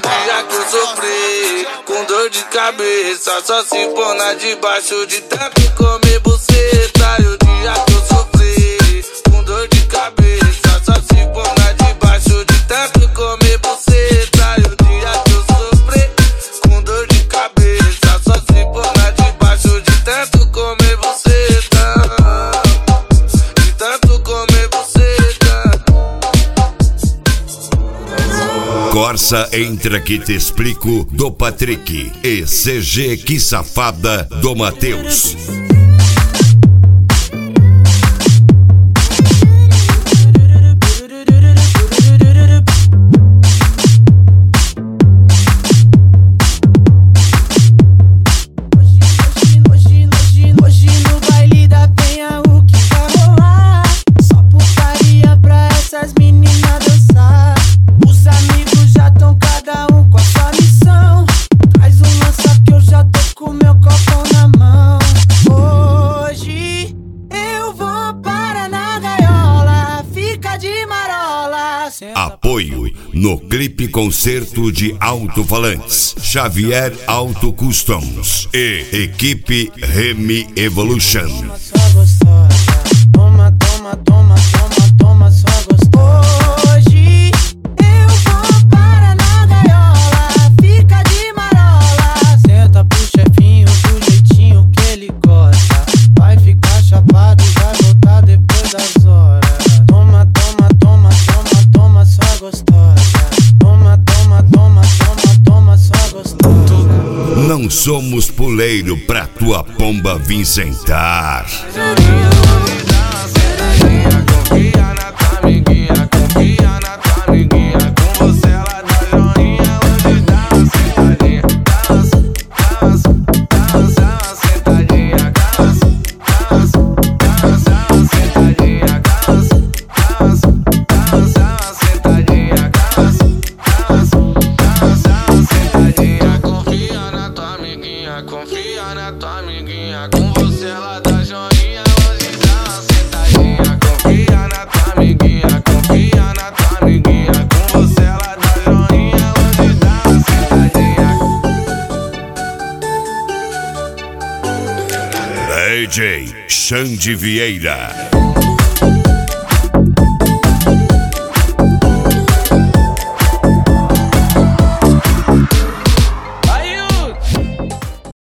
dia que eu sofri com dor de cabeça, só se pôr na debaixo de tanto comer buceta. E o dia que eu sofri com dor de cabeça, só se pôr na debaixo de tanto comer buceta. E o dia que eu sofri com dor de cabeça, só se pôr na debaixo de tanto comer buceta. De tanto comer buceta. Corsa Entra Que Te Explico, do Patrick, e CG Que Safada, do Matheus. Hoje no baile da Penha o que vai rolar? Só putaria pra essas meninas dançar. Os amigos já tão cada um com a sua missão. Traz um lança que eu já tô com meu copão na mão. Hoje eu vou para na gaiola, fica de marola. Apoio no clipe concerto de alto-falantes Xavier Auto Customs e equipe Remy Evolution. Só gostosa, toma, toma, toma, toma, toma, só gostosa. Hoje eu vou para na gaiola, fica de marola. Senta pro chefinho do jeitinho que ele gosta. Vai ficar chapado e vai voltar depois das horas. Toma, toma, toma, toma, toma, só gostosa. Toma, toma, toma, toma, toma, só gostosa. Não somos puleiro pra tua pomba vir sentar. Confia na tua amiguinha, confia na tua amiguinha. Com você ela dá joinha, hoje dá uma sentadinha. Dá uma sentadinha. Dá uma sentadinha. Dá uma sentadinha. Confia na tua amiguinha, confia na tua amiguinha. Com você ela dá joinha, hoje dá uma sentadinha. Confia na tua amiguinha, confia na tua amiguinha. Com você ela dá joinha, hoje dá uma sentadinha. DJ Xande Vieira.